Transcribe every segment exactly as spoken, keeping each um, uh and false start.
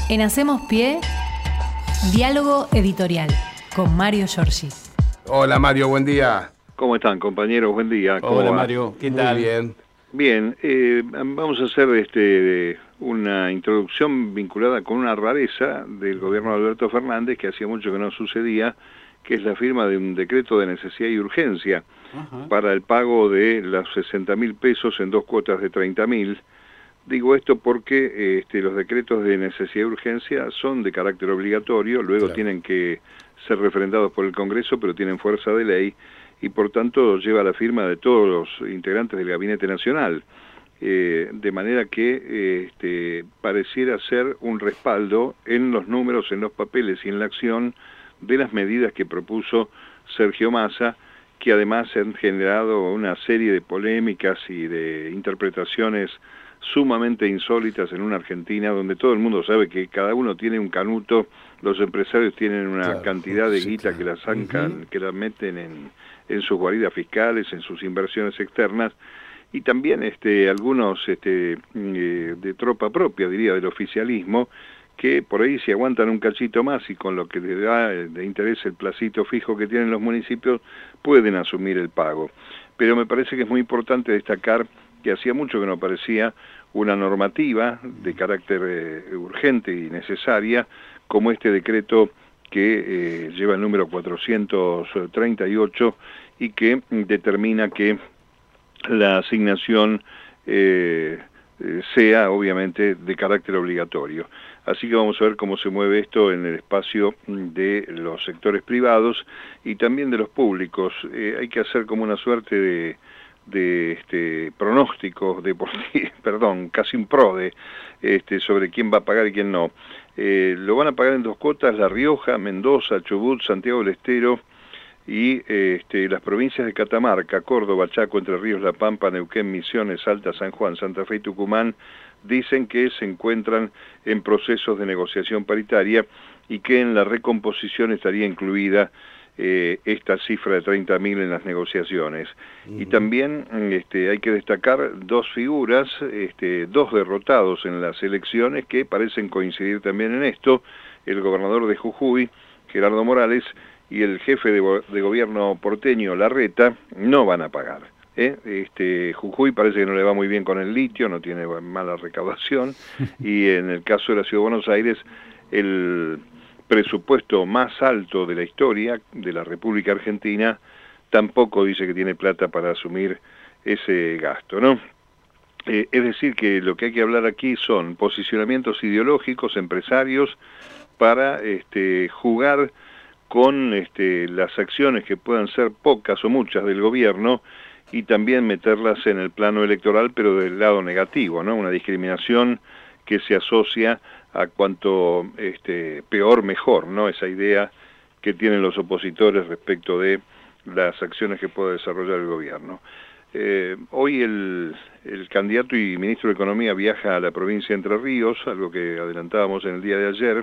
En Hacemos Pie, diálogo editorial con Mario Giorgi. Hola Mario, buen día. ¿Cómo están, compañeros? Buen día. ¿Cómo Hola va? Mario, ¿qué tal? Muy bien. Bien, eh, vamos a hacer este una introducción vinculada con una rareza del gobierno de Alberto Fernández que hacía mucho que no sucedía, que es la firma de un decreto de necesidad y urgencia Ajá. para el pago de los sesenta mil pesos en dos cuotas de treinta mil. Digo esto porque este, los decretos de necesidad y urgencia son de carácter obligatorio, luego claro. tienen que ser refrendados por el Congreso, pero tienen fuerza de ley, y por tanto lleva la firma de todos los integrantes del Gabinete Nacional, eh, de manera que eh, este, pareciera ser un respaldo en los números, en los papeles y en la acción de las medidas que propuso Sergio Massa, que además han generado una serie de polémicas y de interpretaciones sumamente insólitas en una Argentina donde todo el mundo sabe que cada uno tiene un canuto, los empresarios tienen una claro, cantidad de sí, guita claro. que la sacan, uh-huh. que la meten en, en sus guaridas fiscales, en sus inversiones externas, y también este algunos este eh, de tropa propia, diría, del oficialismo, que por ahí si aguantan un cachito más y con lo que les da de interés el placito fijo que tienen los municipios, pueden asumir el pago. Pero me parece que es muy importante destacar que hacía mucho que no aparecía una normativa de carácter eh, urgente y necesaria, como este decreto que eh, lleva el número cuatrocientos treinta y ocho y que determina que la asignación eh, sea obviamente de carácter obligatorio. Así que vamos a ver cómo se mueve esto en el espacio de los sectores privados y también de los públicos. Eh, hay que hacer como una suerte de de este pronóstico de perdón, casi un PRODE este sobre quién va a pagar y quién no. Eh, lo van a pagar en dos cuotas La Rioja, Mendoza, Chubut, Santiago del Estero y este, las provincias de Catamarca, Córdoba, Chaco, Entre Ríos, La Pampa, Neuquén, Misiones, Salta, San Juan, Santa Fe y Tucumán. Dicen que se encuentran en procesos de negociación paritaria y que en la recomposición estaría incluida Eh, esta cifra de treinta mil en las negociaciones. Uh-huh. Y también este, hay que destacar dos figuras, este, dos derrotados en las elecciones que parecen coincidir también en esto: el gobernador de Jujuy, Gerardo Morales, y el jefe de, de gobierno porteño, Larreta, no van a pagar. ¿eh? Este, Jujuy parece que no le va muy bien con el litio, no tiene mala recaudación, y en el caso de la Ciudad de Buenos Aires, el presupuesto más alto de la historia de la República Argentina tampoco dice que tiene plata para asumir ese gasto, ¿no? Eh, es decir, que lo que hay que hablar aquí son posicionamientos ideológicos, empresarios, para este, jugar con este, las acciones que puedan ser pocas o muchas del gobierno y también meterlas en el plano electoral, pero del lado negativo, ¿no? Una discriminación que se asocia a cuanto este, peor mejor, ¿no? Esa idea que tienen los opositores respecto de las acciones que puede desarrollar el gobierno. Eh, hoy el, el candidato y ministro de Economía viaja a la provincia de Entre Ríos, algo que adelantábamos en el día de ayer.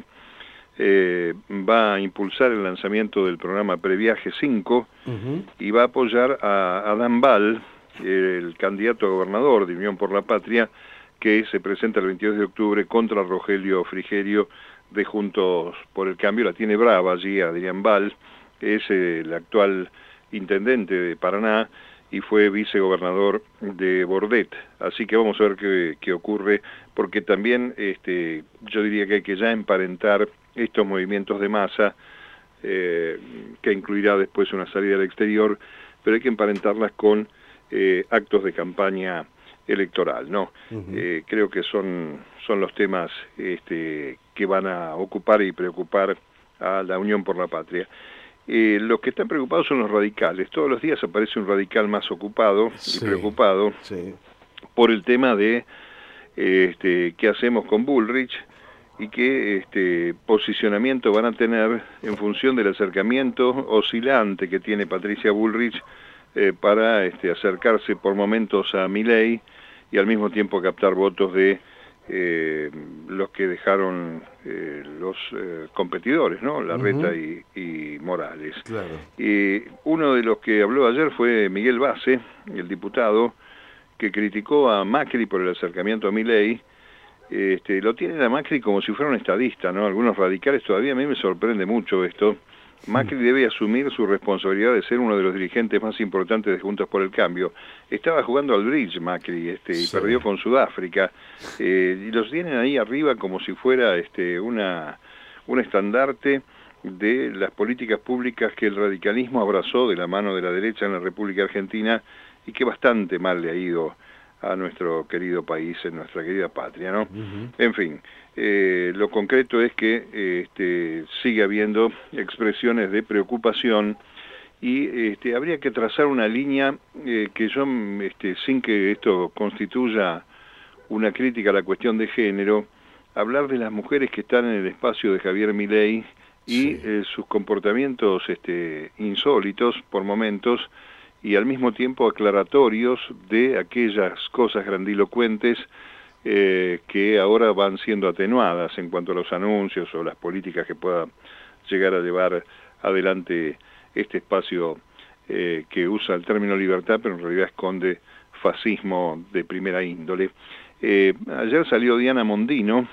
Eh, va a impulsar el lanzamiento del programa Previaje cinco uh-huh. y va a apoyar a Adán Bal, el candidato a gobernador de Unión por la Patria, que se presenta el veintidós de octubre contra Rogelio Frigerio de Juntos por el Cambio. La tiene brava allí Adrián Bal, que es el actual intendente de Paraná y fue vicegobernador de Bordet. Así que vamos a ver qué, qué ocurre, porque también este, yo diría que hay que ya emparentar estos movimientos de masa, eh, que incluirá después una salida al exterior, pero hay que emparentarlas con eh, actos de campaña electoral, ¿no? Uh-huh. Eh, creo que son, son los temas este, que van a ocupar y preocupar a la Unión por la Patria. Eh, los que están preocupados son los radicales. Todos los días aparece un radical más ocupado sí, y preocupado sí. por el tema de eh, este, qué hacemos con Bullrich y qué este, posicionamiento van a tener en función del acercamiento oscilante que tiene Patricia Bullrich eh, para este, acercarse por momentos a Milei y al mismo tiempo captar votos de eh, los que dejaron eh, los eh, competidores, ¿no? Larreta uh-huh. y, y Morales. Claro. Y uno de los que habló ayer fue Miguel Base, el diputado, que criticó a Macri por el acercamiento a Milei este, lo tienen a Macri como si fuera un estadista, ¿no? Algunos radicales, todavía a mí me sorprende mucho esto. Macri debe asumir su responsabilidad de ser uno de los dirigentes más importantes de Juntos por el Cambio. Estaba jugando al bridge Macri este, y sí. perdió con Sudáfrica. Eh, y los tienen ahí arriba como si fuera este, una, un estandarte de las políticas públicas que el radicalismo abrazó de la mano de la derecha en la República Argentina y que bastante mal le ha ido a nuestro querido país, en nuestra querida patria, ¿no? Uh-huh. En fin, eh, lo concreto es que eh, este, sigue habiendo expresiones de preocupación y este, habría que trazar una línea eh, que yo, este, sin que esto constituya una crítica a la cuestión de género, hablar de las mujeres que están en el espacio de Javier Milei y sí. eh, sus comportamientos este, insólitos por momentos, y al mismo tiempo aclaratorios de aquellas cosas grandilocuentes eh, que ahora van siendo atenuadas en cuanto a los anuncios o las políticas que pueda llegar a llevar adelante este espacio eh, que usa el término libertad, pero en realidad esconde fascismo de primera índole. Eh, ayer salió Diana Mondino,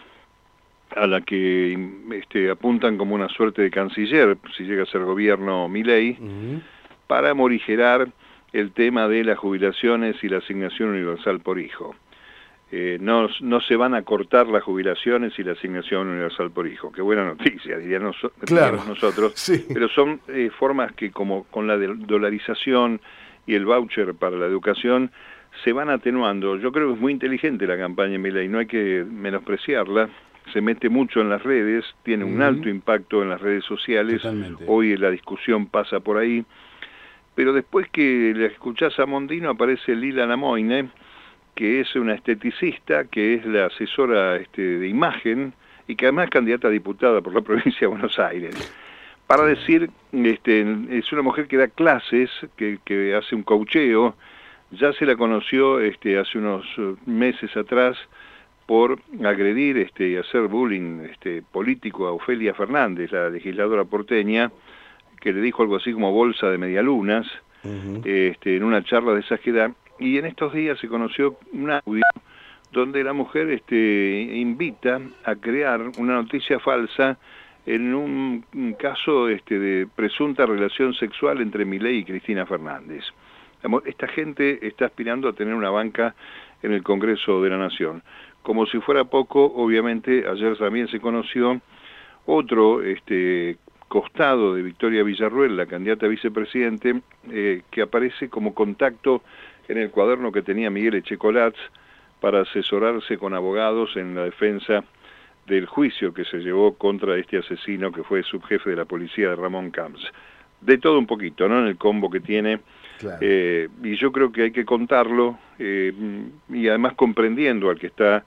a la que este, apuntan como una suerte de canciller, si llega a ser gobierno Milei, uh-huh. para morigerar el tema de las jubilaciones y la asignación universal por hijo. Eh, no, no se van a cortar las jubilaciones y la asignación universal por hijo. Qué buena noticia, diríamos, claro. diríamos nosotros. Sí. Pero son eh, formas que, como con la dolarización y el voucher para la educación, se van atenuando. Yo creo que es muy inteligente la campaña de Milei, no hay que menospreciarla. Se mete mucho en las redes, tiene un uh-huh. alto impacto en las redes sociales. Totalmente. Hoy la discusión pasa por ahí. Pero después que le escuchás a Mondino aparece Lila Namoine, que es una esteticista, que es la asesora este, de imagen y que además es candidata a diputada por la provincia de Buenos Aires. Para decir, este, es una mujer que da clases, que, que hace un coacheo, ya se la conoció este, hace unos meses atrás por agredir este, y hacer bullying este, político a Ofelia Fernández, la legisladora porteña, que le dijo algo así como bolsa de medialunas, uh-huh. este, en una charla de esa que da, y en estos días se conoció un audio donde la mujer este, invita a crear una noticia falsa en un, un caso este, de presunta relación sexual entre Milei y Cristina Fernández. Esta gente está aspirando a tener una banca en el Congreso de la Nación. Como si fuera poco, obviamente, ayer también se conoció otro este, costado de Victoria Villarruel, la candidata a vicepresidente, eh, que aparece como contacto en el cuaderno que tenía Miguel Echecolatz para asesorarse con abogados en la defensa del juicio que se llevó contra este asesino que fue subjefe de la policía de Ramón Camps. De todo un poquito, ¿no? En el combo que tiene. Claro. Eh, y yo creo que hay que contarlo, eh, y además comprendiendo al que está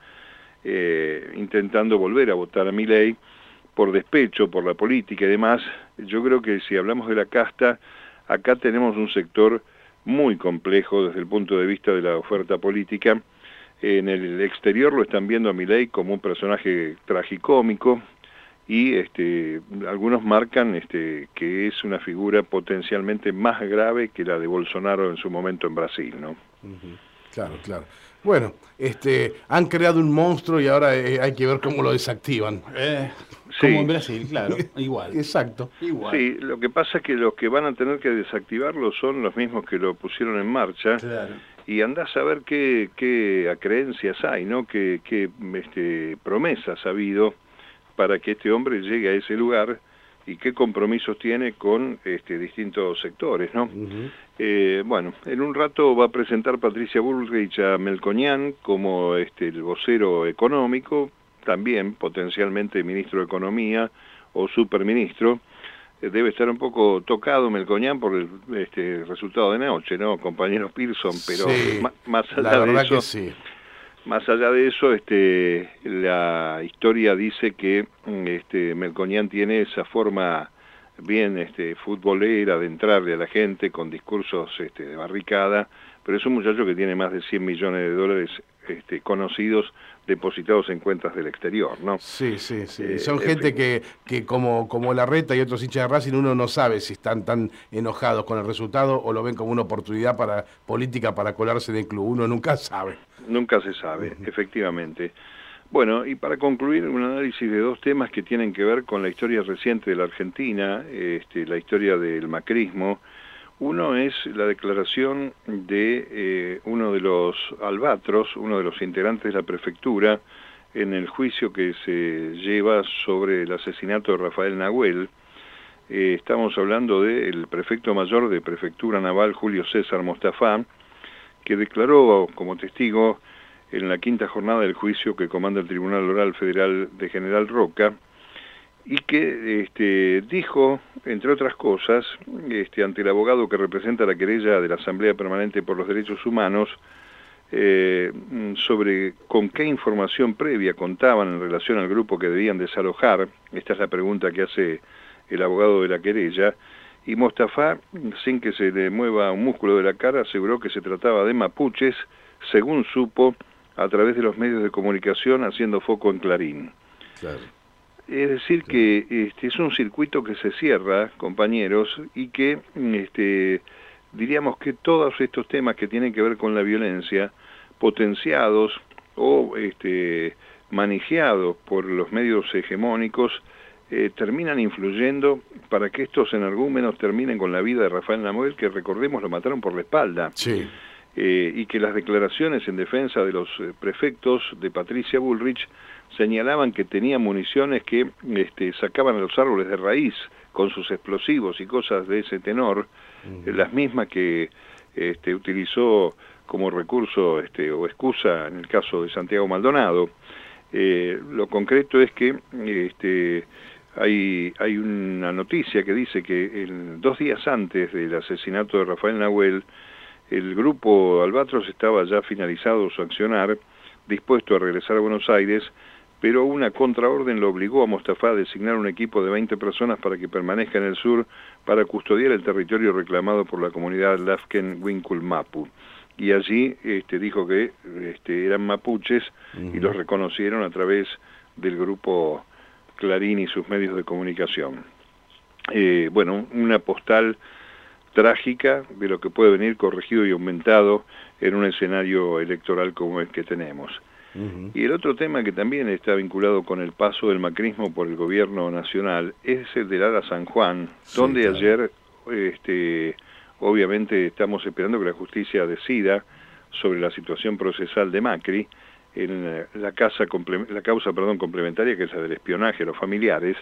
eh, intentando volver a votar a Milei por despecho, por la política y demás. Yo creo que si hablamos de la casta, acá tenemos un sector muy complejo desde el punto de vista de la oferta política. En el exterior lo están viendo a Milei como un personaje tragicómico, y este, algunos marcan este, que es una figura potencialmente más grave que la de Bolsonaro en su momento en Brasil, ¿no? Uh-huh. Claro, claro. Bueno, este, han creado un monstruo y ahora eh, hay que ver cómo lo desactivan. Eh, como sí. En Brasil, claro, igual. Exacto. Igual. Sí, lo que pasa es que los que van a tener que desactivarlo son los mismos que lo pusieron en marcha. Claro. Y andás a ver qué, qué acreencias hay, ¿no? Qué, qué este, promesas ha habido para que este hombre llegue a ese lugar y qué compromisos tiene con este, distintos sectores, ¿no? Uh-huh. Eh, bueno, en un rato va a presentar Patricia Bullrich a Melconian como este, el vocero económico, también potencialmente ministro de Economía o superministro. Eh, debe estar un poco tocado Melconian por el este, resultado de anoche, ¿no, compañero Pearson? Pero sí, más, más allá la verdad de eso, que sí. Más allá de eso, este, la historia dice que este, Melconian tiene esa forma bien este, futbolera de entrarle a la gente con discursos este, de barricada, pero es un muchacho que tiene más de cien millones de dólares este, conocidos depositados en cuentas del exterior, ¿no? Sí, sí, sí. Eh, Son gente que, que como, como Larreta y otros hinchas de Racing, uno no sabe si están tan enojados con el resultado o lo ven como una oportunidad para política para colarse en el club. Uno nunca sabe. Nunca se sabe, uh-huh. efectivamente. Bueno, y para concluir, un análisis de dos temas que tienen que ver con la historia reciente de la Argentina, este, la historia del macrismo. Uno es la declaración de eh, uno de los albatros, uno de los integrantes de la prefectura, en el juicio que se lleva sobre el asesinato de Rafael Nahuel. Eh, estamos hablando del prefecto mayor de Prefectura Naval, Julio César Mostafa, que declaró como testigo en la quinta jornada del juicio que comanda el Tribunal Oral Federal de General Roca, y que este, dijo, entre otras cosas, este, ante el abogado que representa la querella de la Asamblea Permanente por los Derechos Humanos, eh, sobre con qué información previa contaban en relación al grupo que debían desalojar. Esta es la pregunta que hace el abogado de la querella, y Mostafa, sin que se le mueva un músculo de la cara, aseguró que se trataba de mapuches, según supo a través de los medios de comunicación, haciendo foco en Clarín. Claro. Es decir, claro, que este es un circuito que se cierra, compañeros, y que este, diríamos que todos estos temas que tienen que ver con la violencia, potenciados o este, manejados por los medios hegemónicos, eh, terminan influyendo para que estos energúmenos terminen con la vida de Rafael Nahuel, que recordemos lo mataron por la espalda. Sí. Eh, y que las declaraciones en defensa de los eh, prefectos de Patricia Bullrich señalaban que tenía municiones que este, sacaban a los árboles de raíz con sus explosivos y cosas de ese tenor, uh-huh. eh, las mismas que este, utilizó como recurso este, o excusa en el caso de Santiago Maldonado. Eh, lo concreto es que este, hay, hay una noticia que dice que el, dos días antes del asesinato de Rafael Nahuel, el grupo Albatros estaba ya finalizado su accionar, dispuesto a regresar a Buenos Aires, pero una contraorden lo obligó a Mostafa a designar un equipo de veinte personas para que permanezca en el sur para custodiar el territorio reclamado por la comunidad Lafken Winkul Mapu. Y allí este, dijo que este, eran mapuches, uh-huh. y los reconocieron a través del grupo Clarín y sus medios de comunicación. Eh, bueno, una postal trágica de lo que puede venir corregido y aumentado en un escenario electoral como el que tenemos. Uh-huh. Y el otro tema que también está vinculado con el paso del macrismo por el gobierno nacional es el del Ara San Juan, sí, donde claro. ayer, este, obviamente estamos esperando que la justicia decida sobre la situación procesal de Macri en la, casa, la causa perdón, complementaria, que es la del espionaje a los familiares,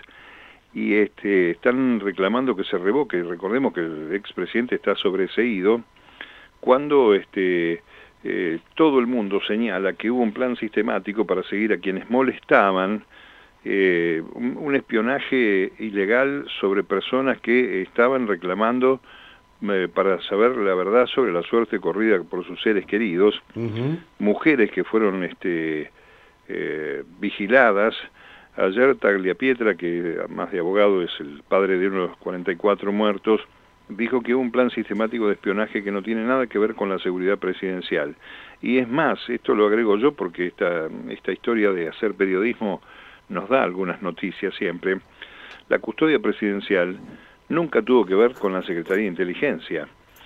y este, están reclamando que se revoque. Recordemos que el expresidente está sobreseído cuando este, eh, todo el mundo señala que hubo un plan sistemático para seguir a quienes molestaban, eh, un, un espionaje ilegal sobre personas que estaban reclamando eh, para saber la verdad sobre la suerte corrida por sus seres queridos, uh-huh. mujeres que fueron este, eh, vigiladas. Ayer Tagliapietra, que más de abogado es el padre de uno de los cuarenta y cuatro muertos, dijo que hubo un plan sistemático de espionaje que no tiene nada que ver con la seguridad presidencial. Y es más, esto lo agrego yo porque esta, esta historia de hacer periodismo nos da algunas noticias siempre. La custodia presidencial nunca tuvo que ver con la Secretaría de Inteligencia,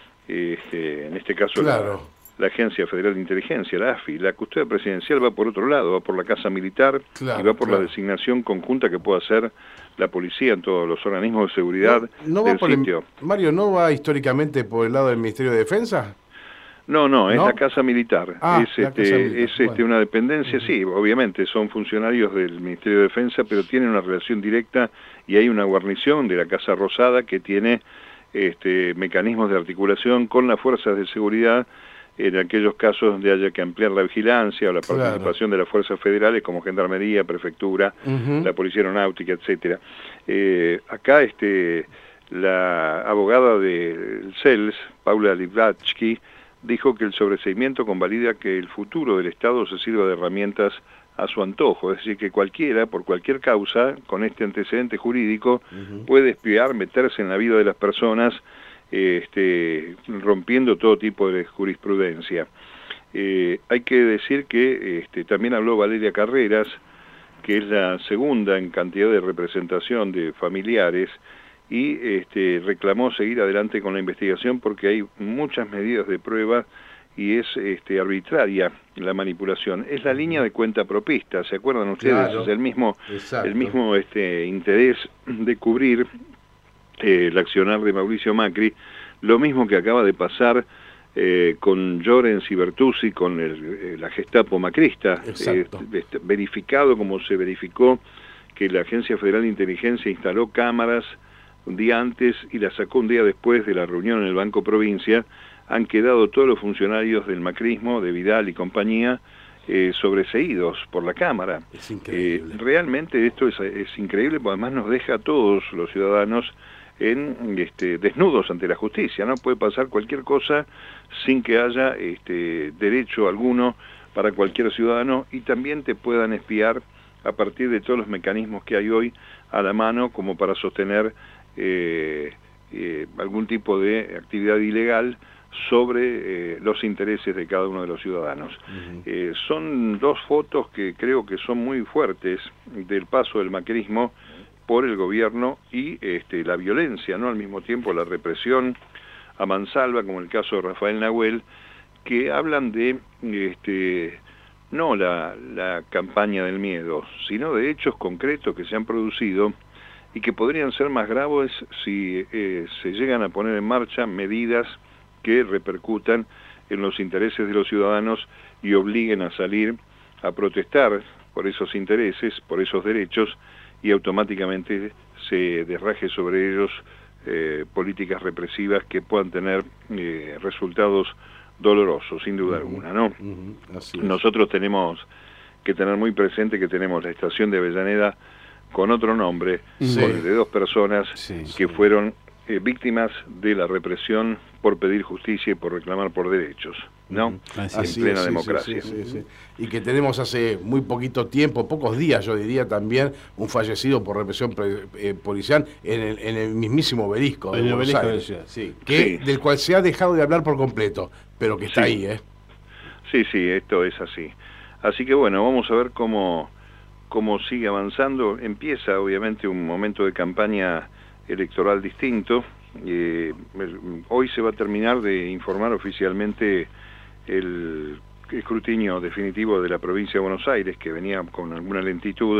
este, en este caso claro. la... la Agencia Federal de Inteligencia, la A F I. La custodia presidencial va por otro lado, va por la Casa Militar, claro, y va por claro. la designación conjunta que puede hacer la policía en todos los organismos de seguridad no, no del va por sitio. El, Mario, ¿no va históricamente por el lado del Ministerio de Defensa? No, no, es ¿No? la Casa Militar. Ah, es este, Casa Militar. Es este, Bueno. una dependencia, uh-huh. sí, obviamente son funcionarios del Ministerio de Defensa, pero tienen una relación directa y hay una guarnición de la Casa Rosada que tiene este, mecanismos de articulación con las fuerzas de seguridad en aquellos casos donde haya que ampliar la vigilancia o la participación claro. de las fuerzas federales como Gendarmería, Prefectura, uh-huh. la Policía Aeronáutica, etcétera. Eh, acá este, la abogada del C E L S, Paula Livlatsky, dijo que el sobreseimiento convalida que el futuro del Estado se sirva de herramientas a su antojo, es decir, que cualquiera, por cualquier causa, con este antecedente jurídico, uh-huh. puede espiar, meterse en la vida de las personas, Este, rompiendo todo tipo de jurisprudencia. Eh, hay que decir que este, también habló Valeria Carreras, que es la segunda en cantidad de representación de familiares, y este, reclamó seguir adelante con la investigación porque hay muchas medidas de prueba y es este, arbitraria la manipulación. Es la línea de cuenta propista, ¿se acuerdan ustedes? Claro. Es el mismo, el mismo este, interés de cubrir eh, el accionar de Mauricio Macri, lo mismo que acaba de pasar eh, con Llorens y Bertuzzi, con el, eh, la Gestapo macrista, eh, este, verificado como se verificó que la Agencia Federal de Inteligencia instaló cámaras un día antes y la sacó un día después de la reunión en el Banco Provincia. Han quedado todos los funcionarios del macrismo, de Vidal y compañía, eh, sobreseídos por la Cámara. Es increíble. Eh, realmente esto es, es increíble, porque además nos deja a todos los ciudadanos en este, desnudos ante la justicia. No puede pasar cualquier cosa sin que haya este, derecho alguno para cualquier ciudadano, y también te puedan espiar a partir de todos los mecanismos que hay hoy a la mano como para sostener eh, eh, algún tipo de actividad ilegal sobre eh, los intereses de cada uno de los ciudadanos. Uh-huh. Eh, son dos fotos que creo que son muy fuertes del paso del macrismo por el gobierno y este, la violencia, ¿no? Al mismo tiempo la represión a mansalva, como el caso de Rafael Nahuel, que hablan de este, no la, la campaña del miedo, sino de hechos concretos que se han producido y que podrían ser más graves si eh, se llegan a poner en marcha medidas que repercutan en los intereses de los ciudadanos y obliguen a salir a protestar por esos intereses, por esos derechos, y automáticamente se derraje sobre ellos eh, políticas represivas que puedan tener eh, resultados dolorosos, sin duda uh-huh. alguna, ¿no? Uh-huh. Así es. Nosotros tenemos que tener muy presente que tenemos la estación de Avellaneda con otro nombre, sí. con, de dos personas sí, que sí. fueron eh, víctimas de la represión por pedir justicia y por reclamar por derechos, ¿no? Uh-huh. Así en plena es, democracia. Sí, sí, sí, sí. Y que tenemos hace muy poquito tiempo, pocos días yo diría también, un fallecido por represión pre, eh, policial en el, en el mismísimo Obelisco de Buenos Aires, de sí, que, sí. del cual se ha dejado de hablar por completo, pero que está sí. ahí, ¿eh? Sí, sí, esto es así. Así que bueno, vamos a ver cómo, cómo sigue avanzando. Empieza obviamente un momento de campaña electoral distinto. Eh, hoy se va a terminar de informar oficialmente el escrutinio definitivo de la provincia de Buenos Aires, que venía con alguna lentitud,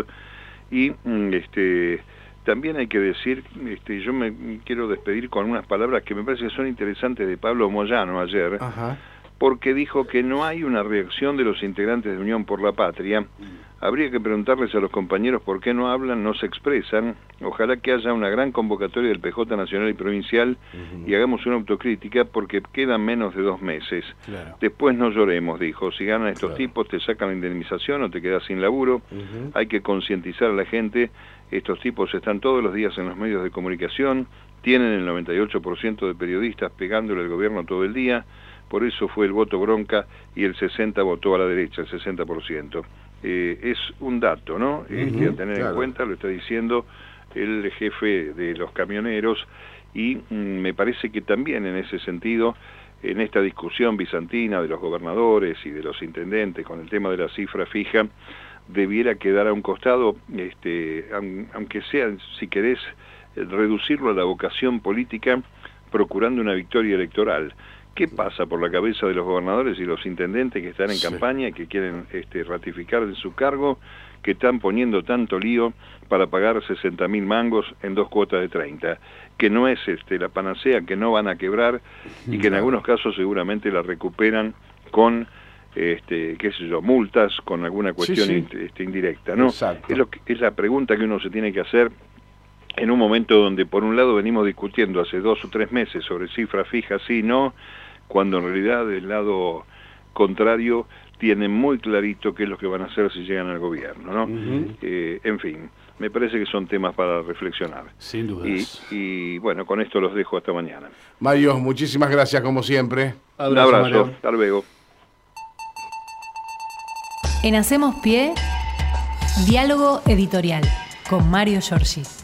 y este también hay que decir, este, yo me quiero despedir con unas palabras que me parece que son interesantes de Pablo Moyano ayer. Ajá. Porque dijo que no hay una reacción de los integrantes de Unión por la Patria. Habría que preguntarles a los compañeros por qué no hablan, no se expresan. Ojalá que haya una gran convocatoria del P J nacional y provincial uh-huh. y hagamos una autocrítica, porque quedan menos de dos meses. Claro. Después no lloremos, dijo. Si ganan estos claro. tipos, te sacan la indemnización o te quedas sin laburo. Uh-huh. Hay que concientizar a la gente. Estos tipos están todos los días en los medios de comunicación, tienen el noventa y ocho por ciento de periodistas pegándole al gobierno todo el día. Por eso fue el voto bronca y el sesenta por ciento votó a la derecha, el sesenta por ciento. Eh, es un dato, ¿no? Uh-huh, eh, que a tener claro. en cuenta, lo está diciendo el jefe de los camioneros, y mm, me parece que también en ese sentido, en esta discusión bizantina de los gobernadores y de los intendentes con el tema de la cifra fija, debiera quedar a un costado, este, aunque sea, si querés, reducirlo a la vocación política, procurando una victoria electoral. ¿Qué pasa por la cabeza de los gobernadores y los intendentes que están en sí. campaña, que quieren este, ratificar en su cargo, que están poniendo tanto lío para pagar sesenta mil mangos en dos cuotas de treinta? Que no es este, la panacea, que no van a quebrar y que en algunos casos seguramente la recuperan con, este, qué sé yo, multas, con alguna cuestión sí, sí. Este, indirecta, ¿no? Es, lo que, es la pregunta que uno se tiene que hacer en un momento donde por un lado venimos discutiendo hace dos o tres meses sobre cifra fija, sí, no, cuando en realidad del lado contrario tienen muy clarito qué es lo que van a hacer si llegan al gobierno, ¿no? Uh-huh. eh, en fin, me parece que son temas para reflexionar. Sin duda. Y, y bueno, con esto los dejo hasta mañana. Mario, muchísimas gracias como siempre. Abrazo, un abrazo, Mario. Hasta luego. En Hacemos Pie, diálogo editorial con Mario Giorgi.